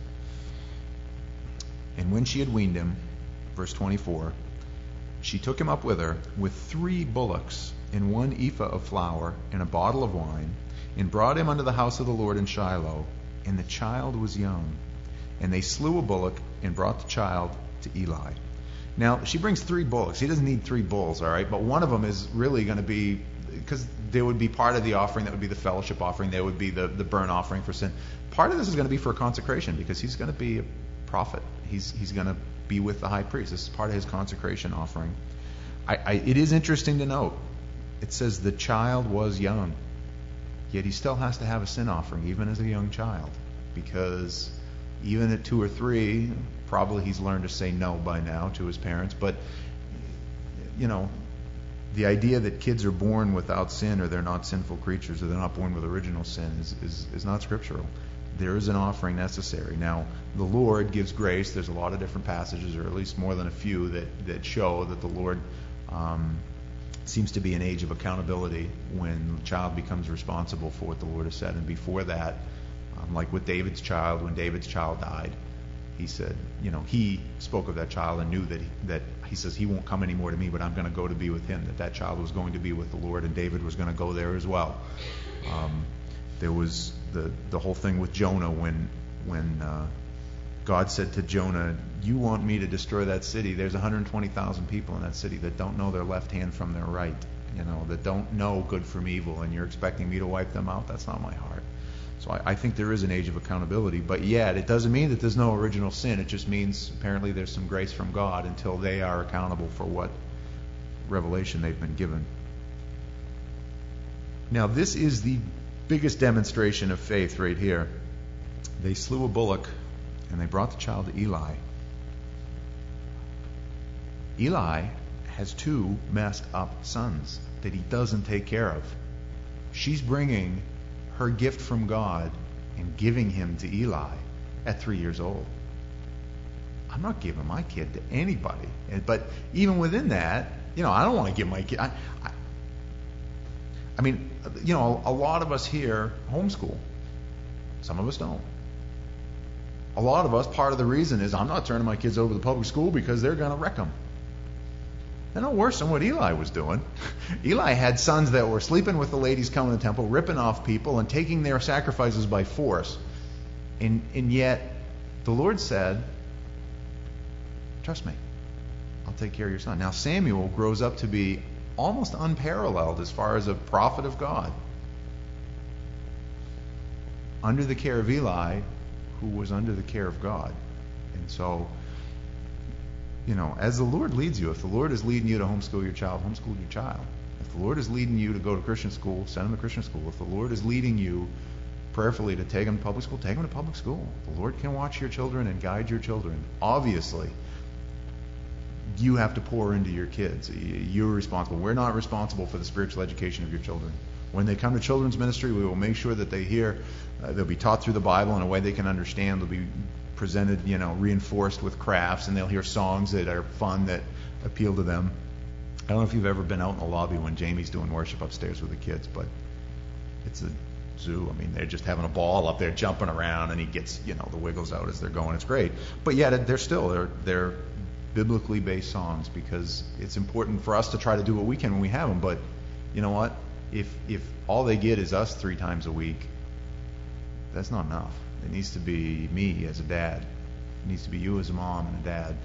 And when she had weaned him, verse twenty-four, she took him up with her with three bullocks and one ephah of flour and a bottle of wine, and brought him unto the house of the Lord in Shiloh. And the child was young. And they slew a bullock and brought the child to Eli. Now, she brings three bullocks. He doesn't need three bulls, all right? But one of them is really going to be, because there would be part of the offering that would be the fellowship offering. There would be the, the burnt offering for sin. Part of this is going to be for consecration, because he's going to be a prophet. He's he's going to be with the high priest. This is part of his consecration offering. I, I, it is interesting to note, it says the child was young, yet he still has to have a sin offering, even as a young child, because even at two or three, probably he's learned to say no by now to his parents. But, you know, the idea that kids are born without sin, or they're not sinful creatures, or they're not born with original sin is, is, is not scriptural. There is an offering necessary. Now, the Lord gives grace. There's a lot of different passages, or at least more than a few, that, that show that the Lord um, seems to be an age of accountability when the child becomes responsible for what the Lord has said. And before that, um, like with David's child, when David's child died, he said, you know, he spoke of that child and knew that he, that he says, he won't come anymore to me, but I'm going to go to be with him, that that child was going to be with the Lord, and David was going to go there as well. Um, there was the the whole thing with Jonah when when uh, God said to Jonah, you want me to destroy that city? There's one hundred twenty thousand people in that city that don't know their left hand from their right, you know, that don't know good from evil, and you're expecting me to wipe them out? That's not my heart. So I, I think there is an age of accountability, but yet it doesn't mean that there's no original sin. It just means apparently there's some grace from God until they are accountable for what revelation they've been given. Now, this is the biggest demonstration of faith right here. They slew a bullock and they brought the child to Eli. Eli has two messed up sons that he doesn't take care of. She's bringing her gift from God and giving him to Eli at three years old. I'm not giving my kid to anybody. But even within that, you know, I don't want to give my kid. I, I, I mean, you know, a lot of us here homeschool. Some of us don't. A lot of us, part of the reason is I'm not turning my kids over to the public school because they're going to wreck them. They're no worse than what Eli was doing. Eli had sons that were sleeping with the ladies coming to the temple, ripping off people, and taking their sacrifices by force. And, and yet, the Lord said, trust me, I'll take care of your son. Now, Samuel grows up to be almost unparalleled as far as a prophet of God, under the care of Eli, who was under the care of God. And so, you know, as the Lord leads you, if the Lord is leading you to homeschool your child, homeschool your child. If the Lord is leading you to go to Christian school, send them to Christian school. If the Lord is leading you prayerfully to take them to public school, take them to public school. The Lord can watch your children and guide your children. Obviously, you have to pour into your kids. You're responsible. We're not responsible for the spiritual education of your children. When they come to children's ministry, we will make sure that they hear, uh, they'll be taught through the Bible in a way they can understand. They'll be presented, you know, reinforced with crafts, and they'll hear songs that are fun, that appeal to them. I don't know if you've ever been out in the lobby when Jamie's doing worship upstairs with the kids, but it's a zoo. I mean, they're just having a ball up there, jumping around, and he gets, you know, the wiggles out as they're going. It's great. But yet, they're still, they're, they're biblically based songs, because it's important for us to try to do what we can when we have them. But you know what? If if all they get is us three times a week, that's not enough. It needs to be me as a dad. It needs to be you as a mom and a dad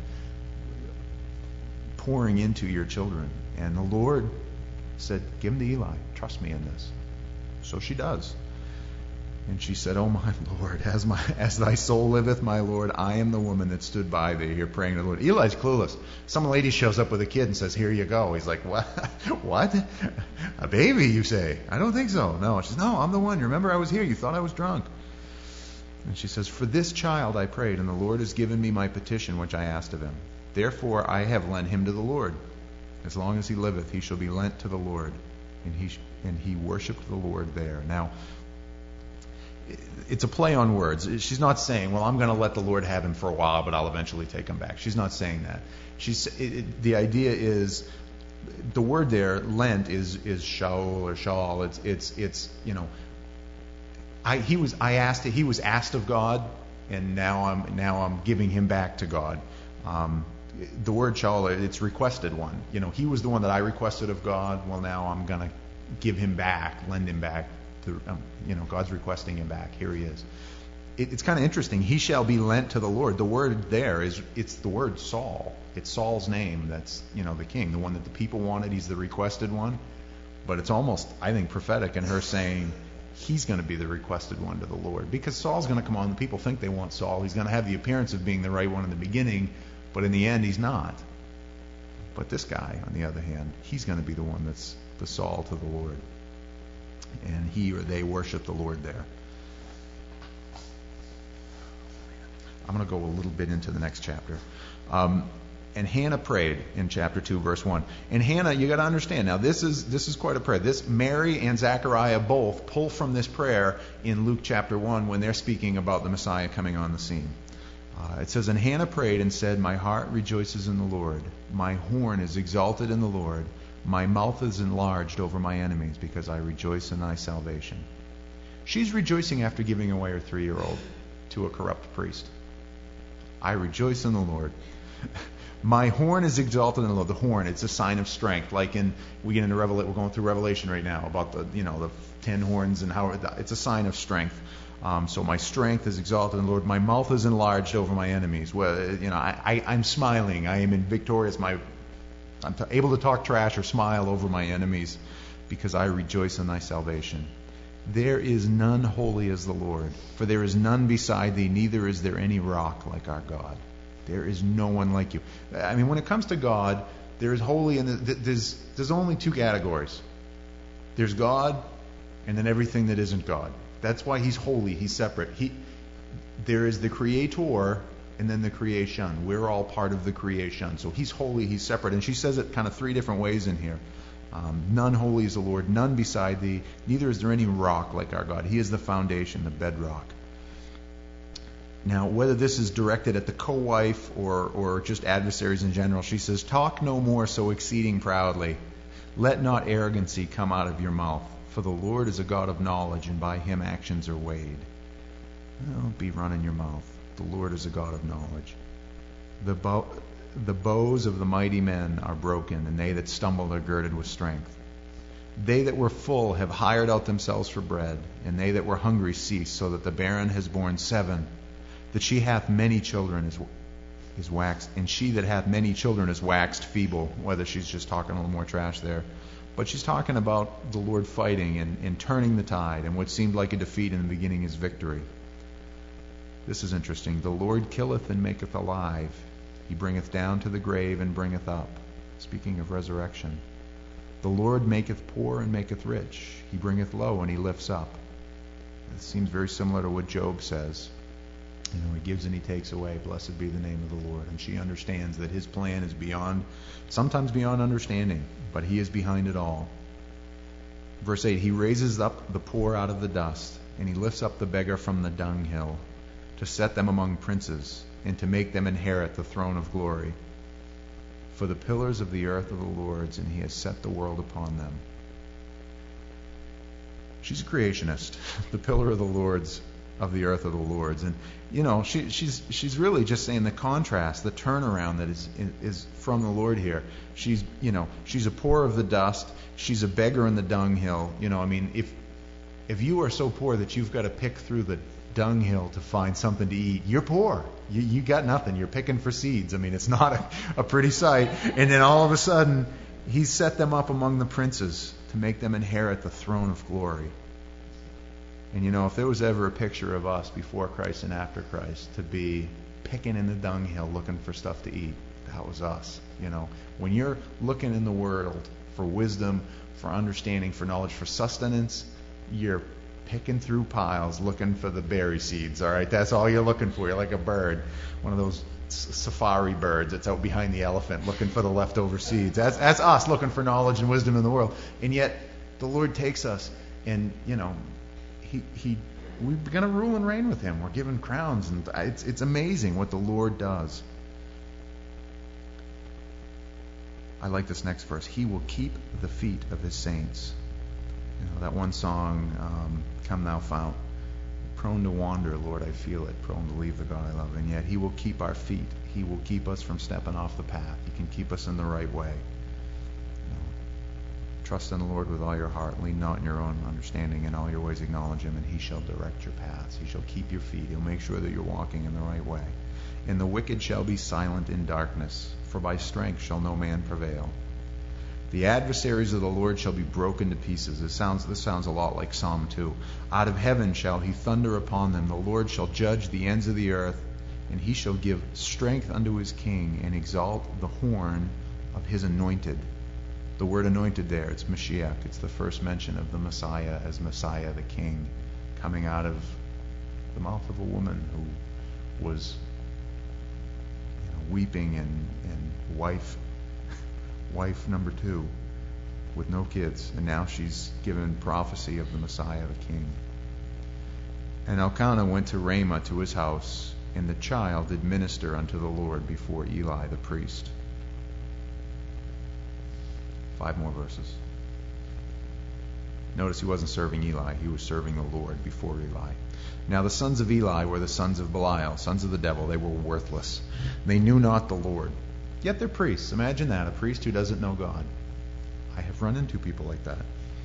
pouring into your children. And the Lord said, give them to Eli. Trust me in this. So she does. And she said, oh my Lord, as my as thy soul liveth, my Lord, I am the woman that stood by thee here praying to the Lord. Eli's clueless. Some lady shows up with a kid and says, here you go. He's like, what? What? A baby, you say? I don't think so. No. She says, no, I'm the one. Remember, I was here. You thought I was drunk. And she says, for this child I prayed, and the Lord has given me my petition which I asked of him. Therefore I have lent him to the Lord. As long as he liveth, he shall be lent to the Lord. And he and he worshipped the Lord there. Now, it's a play on words. She's not saying, well, I'm going to let the Lord have him for a while, but I'll eventually take him back. She's not saying that. She's it, it, the idea is, the word there, lent, is is shaul or shaul. It's it's it's you know, I he was I asked he was asked of God, and now I'm now I'm giving him back to God. Um, the word shaul, it's requested one. You know, he was the one that I requested of God. Well, now I'm going to give him back, lend him back. To, um, you know, God's requesting him back. Here he is. It, it's kind of interesting. He shall be lent to the Lord. The word there is, it's the word Saul. It's Saul's name. That's, you know, the king, the one that the people wanted. He's the requested one. But it's almost, I think, prophetic in her saying he's going to be the requested one to the Lord. Because Saul's going to come on. The people think they want Saul. He's going to have the appearance of being the right one in the beginning, but in the end, he's not. But this guy, on the other hand, he's going to be the one that's the Saul to the Lord. And he or they worship the Lord there. I'm going to go a little bit into the next chapter. Um, and Hannah prayed in chapter two, verse one. And Hannah, you got to understand, now this is this is quite a prayer. This Mary and Zechariah both pull from this prayer in Luke chapter one when they're speaking about the Messiah coming on the scene. Uh, it says, and Hannah prayed and said, my heart rejoices in the Lord. My horn is exalted in the Lord. My mouth is enlarged over my enemies, because I rejoice in thy salvation. She's rejoicing after giving away her three-year-old to a corrupt priest. I rejoice in the Lord. My horn is exalted in the Lord. The horn, it's a sign of strength. Like in, we get into Revelation, we're going through Revelation right now about the, you know, the ten horns and how it's a sign of strength. Um, so my strength is exalted in the Lord. My mouth is enlarged over my enemies. Well, you know, I, I, I'm smiling. I am in victorious. My I'm t- able to talk trash or smile over my enemies, because I rejoice in thy salvation. There is none holy as the Lord, for there is none beside thee, neither is there any rock like our God. There is no one like you. I mean, when it comes to God, there is holy, and there's there's only two categories. There's God, and then everything that isn't God. That's why he's holy. He's separate. He there is the Creator, and then the creation. We're all part of the creation. So he's holy, he's separate. And she says it kind of three different ways in here. Um, none holy is the Lord, none beside thee, neither is there any rock like our God. He is the foundation, the bedrock. Now, whether this is directed at the co-wife or, or just adversaries in general, she says, talk no more so exceeding proudly. Let not arrogancy come out of your mouth, for the Lord is a God of knowledge, and by him actions are weighed. Don't be running your mouth. The Lord is a God of knowledge. The, bow, the bows of the mighty men are broken, and they that stumble are girded with strength. They that were full have hired out themselves for bread, and they that were hungry cease, so that the barren has borne seven. That she hath many children is, is waxed, and she that hath many children is waxed feeble. Whether she's just talking a little more trash there. But she's talking about the Lord fighting and, and turning the tide, and what seemed like a defeat in the beginning is victory. This is interesting. The Lord killeth and maketh alive. He bringeth down to the grave and bringeth up. Speaking of resurrection. The Lord maketh poor and maketh rich. He bringeth low and he lifts up. It seems very similar to what Job says. You know, he gives and he takes away. Blessed be the name of the Lord. And she understands that his plan is beyond, sometimes beyond understanding, but he is behind it all. Verse eight, he raises up the poor out of the dust, and he lifts up the beggar from the dunghill, to set them among princes, and to make them inherit the throne of glory. For the pillars of the earth are the Lord's, and he has set the world upon them. She's a creationist. The pillar of the Lord's of the earth are the Lord's. And, you know, she, she's she's really just saying the contrast, the turnaround that is is from the Lord here. She's, you know, she's a poor of the dust. She's a beggar in the dunghill. You know, I mean, if if you are so poor that you've got to pick through the dunghill to find something to eat, you're poor. You, you got nothing. You're picking for seeds. I mean, it's not a, a pretty sight. And then all of a sudden, He's set them up among the princes to make them inherit the throne of glory. And you know, if there was ever a picture of us before Christ and after Christ to be picking in the dunghill looking for stuff to eat, that was us. You know, when you're looking in the world for wisdom, for understanding, for knowledge, for sustenance, you're picking through piles looking for the berry seeds. All right, that's all you're looking for. You're like a bird, one of those safari birds that's out behind the elephant looking for the leftover seeds. That's that's us looking for knowledge and wisdom in the world. And yet the Lord takes us, and you know, he he we're going to rule and reign with Him. We're given crowns, and it's it's amazing what the Lord does. I like this next verse. He will keep the feet of His saints. You know, that one song, um, Come Thou Fount. Prone to wander, Lord, I feel it. Prone to leave the God I love. And yet He will keep our feet. He will keep us from stepping off the path. He can keep us in the right way. You know, trust in the Lord with all your heart. Lean not in your own understanding. In all your ways acknowledge Him, and He shall direct your paths. He shall keep your feet. He'll make sure that you're walking in the right way. And the wicked shall be silent in darkness, for by strength shall no man prevail. The adversaries of the Lord shall be broken to pieces. This sounds, this sounds a lot like Psalm two. Out of heaven shall He thunder upon them. The Lord shall judge the ends of the earth, and He shall give strength unto His king, and exalt the horn of His anointed. The word anointed there, it's Mashiach. It's the first mention of the Messiah as Messiah, the King, coming out of the mouth of a woman who was, you know, weeping and, and wife wife number two with no kids, and now she's given prophecy of the Messiah, the King. And Elkanah went to Ramah to his house, and the child did minister unto the Lord before Eli the priest. Five more verses. Notice he wasn't serving Eli, he was serving the Lord before Eli. Now the sons of Eli were the sons of Belial, sons of the devil. They were worthless. They knew not the Lord. Yet they're priests. Imagine that, a priest who doesn't know God. I have run into people like that.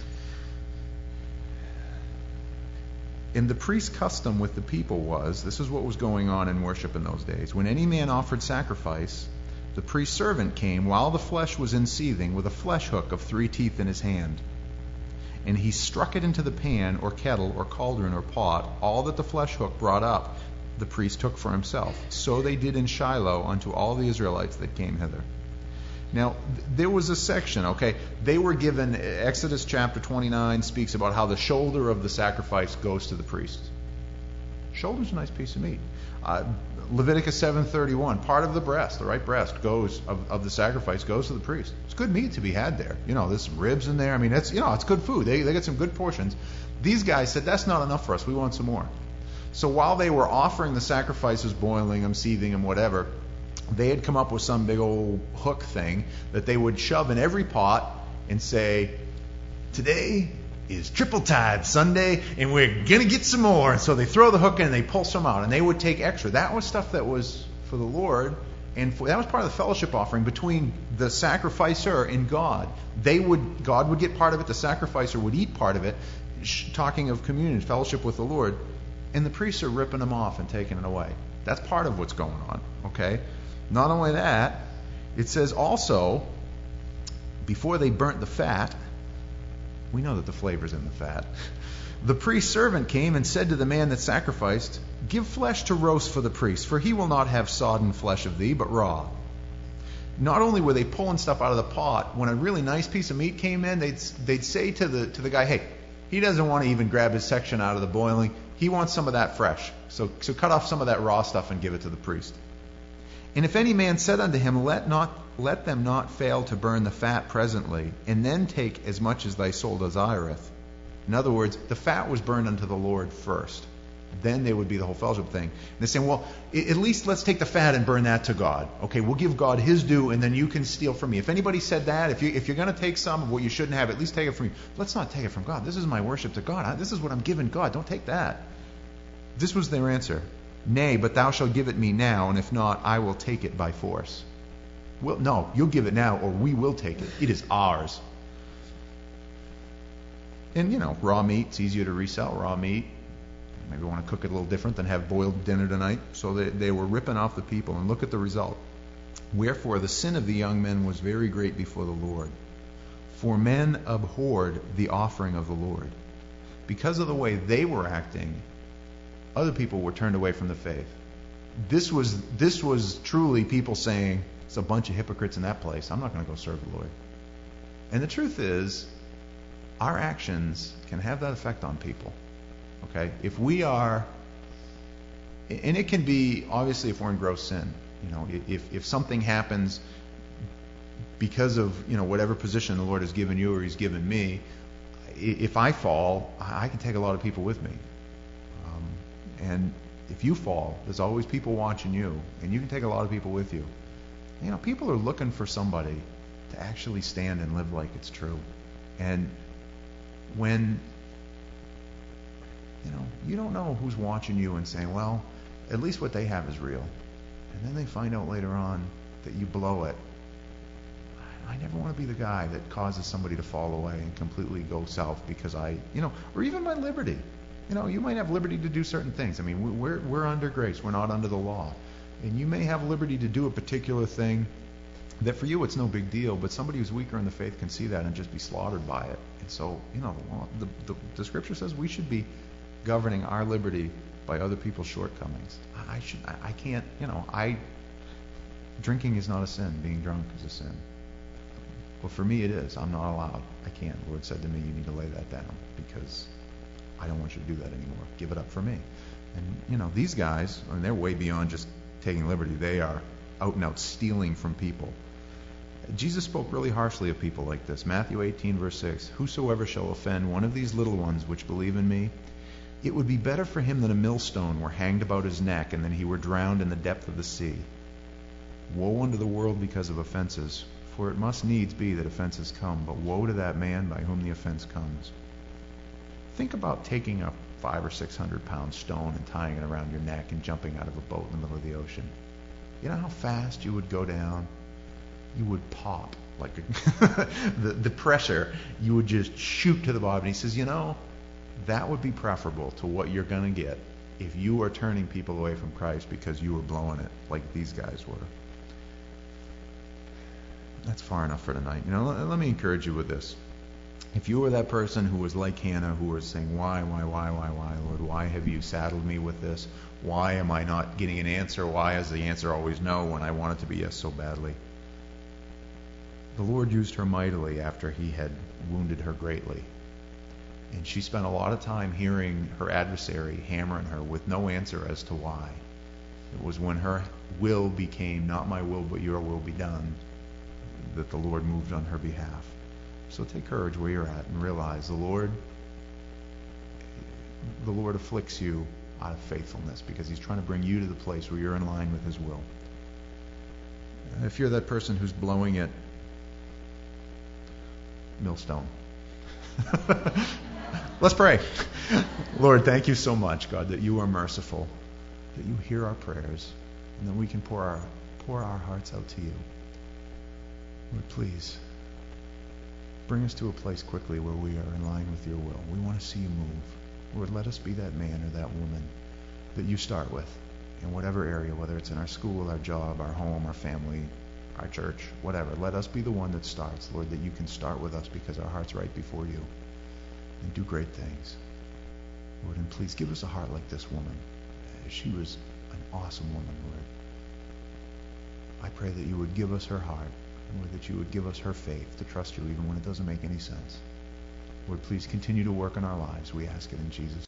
And the priest's custom with the people was, this is what was going on in worship in those days. When any man offered sacrifice, the priest's servant came while the flesh was in seething with a flesh hook of three teeth in his hand. And he struck it into the pan or kettle or cauldron or pot. All that the flesh hook brought up, the priest took for himself. So they did in Shiloh unto all the Israelites that came hither. Now, th- there was a section, okay, they were given, Exodus chapter twenty-nine speaks about how the shoulder of the sacrifice goes to the priest. Shoulder's a nice piece of meat. Uh, Leviticus seven thirty-one, part of the breast, the right breast, goes of, of the sacrifice goes to the priest. It's good meat to be had there. You know, there's some ribs in there. I mean, it's, you know, it's good food. They, they get some good portions. These guys said, that's not enough for us. We want some more. So while they were offering the sacrifices, boiling them, seething them, whatever, they had come up with some big old hook thing that they would shove in every pot and say, today is Triple Tide Sunday, and we're going to get some more. And so they throw the hook in and they pull some out, and they would take extra. That was stuff that was for the Lord, and for, that was part of the fellowship offering between the sacrificer and God. They would, God would get part of it, the sacrificer would eat part of it, talking of communion, fellowship with the Lord. And the priests are ripping them off and taking it away. That's part of what's going on, okay? Not only that, it says also, before they burnt the fat, we know that the flavor's in the fat, the priest's servant came and said to the man that sacrificed, give flesh to roast for the priest, for he will not have sodden flesh of thee, but raw. Not only were they pulling stuff out of the pot, when a really nice piece of meat came in, they'd, they'd say to the, to the guy, hey, he doesn't want to even grab his section out of the boiling. He wants some of that fresh. So, so cut off some of that raw stuff and give it to the priest. And if any man said unto him, Let not let them not fail to burn the fat presently, and then take as much as thy soul desireth. In other words, the fat was burned unto the Lord first. Then there would be the whole fellowship thing. And they're saying, well, at least let's take the fat and burn that to God. Okay, we'll give God His due, and then you can steal from me. If anybody said that, if, you, if you're going to take some of what you shouldn't have, at least take it from me. Let's not take it from God. This is my worship to God. This is what I'm giving God. Don't take that. This was their answer. Nay, but thou shalt give it me now, and if not, I will take it by force. Well, no, you'll give it now, or we will take it. It is ours. And, you know, raw meat, it's easier to resell raw meat. Maybe want to cook it a little different than have boiled dinner tonight. So they, they were ripping off the people, and look at the result. Wherefore the sin of the young men was very great before the Lord. For men abhorred the offering of the Lord. Because of the way they were acting, other people were turned away from the faith. This was this was truly people saying, it's a bunch of hypocrites in that place. I'm not going to go serve the Lord. And the truth is, our actions can have that effect on people. Okay? If we are, and it can be, obviously, if we're in gross sin. You know, if, if something happens because of, you know, whatever position the Lord has given you or He's given me, if I fall, I can take a lot of people with me. Um, and if you fall, there's always people watching you, and you can take a lot of people with you. You know, people are looking for somebody to actually stand and live like it's true. And when, you know, you don't know who's watching you and saying, well, at least what they have is real. And then they find out later on that you blow it. I never want to be the guy that causes somebody to fall away and completely go south because I, you know, or even my liberty. You know, you might have liberty to do certain things. I mean, we're we're under grace. We're not under the law. And you may have liberty to do a particular thing that for you it's no big deal, but somebody who's weaker in the faith can see that and just be slaughtered by it. And so, you know, the, the, the Scripture says we should be governing our liberty by other people's shortcomings. I should, I, I can't, you know, I, drinking is not a sin. Being drunk is a sin. Well, for me it is. I'm not allowed. I can't. The Lord said to me, you need to lay that down because I don't want you to do that anymore. Give it up for me. And, you know, these guys, I mean, they're way beyond just taking liberty. They are out and out stealing from people. Jesus spoke really harshly of people like this. Matthew eighteen, verse six, whosoever shall offend one of these little ones which believe in me, it would be better for him that a millstone were hanged about his neck and then he were drowned in the depth of the sea. Woe unto the world because of offenses, for it must needs be that offenses come, but woe to that man by whom the offense comes. Think about taking a five or six hundred pound stone and tying it around your neck and jumping out of a boat in the middle of the ocean. You know how fast you would go down? You would pop. Like a the, the pressure, you would just shoot to the bottom. And he says, you know, that would be preferable to what you're going to get if you are turning people away from Christ because you were blowing it like these guys were. That's far enough for tonight. You know, let, let me encourage you with this. If you were that person who was like Hannah, who was saying, why, why, why, why, why, Lord, why have you saddled me with this? Why am I not getting an answer? Why is the answer always no when I want it to be yes so badly? The Lord used her mightily after He had wounded her greatly. And she spent a lot of time hearing her adversary hammering her with no answer as to why. It was when her will became, not my will, but your will be done, that the Lord moved on her behalf. So take courage where you're at and realize the Lord, the Lord afflicts you out of faithfulness because He's trying to bring you to the place where you're in line with His will. If you're that person who's blowing it, millstone. Let's pray. Lord, thank you so much, God, that you are merciful, that you hear our prayers, and that we can pour our pour our hearts out to you. Lord, please bring us to a place quickly where we are in line with your will. We want to see you move. Lord, let us be that man or that woman that you start with in whatever area, whether it's in our school, our job, our home, our family, our church, whatever. Let us be the one that starts, Lord, that you can start with us because our heart's right before you and do great things. Lord, and please give us a heart like this woman. She was an awesome woman, Lord. I pray that you would give us her heart, Lord, that you would give us her faith to trust you even when it doesn't make any sense. Lord, please continue to work in our lives. We ask it in Jesus' name.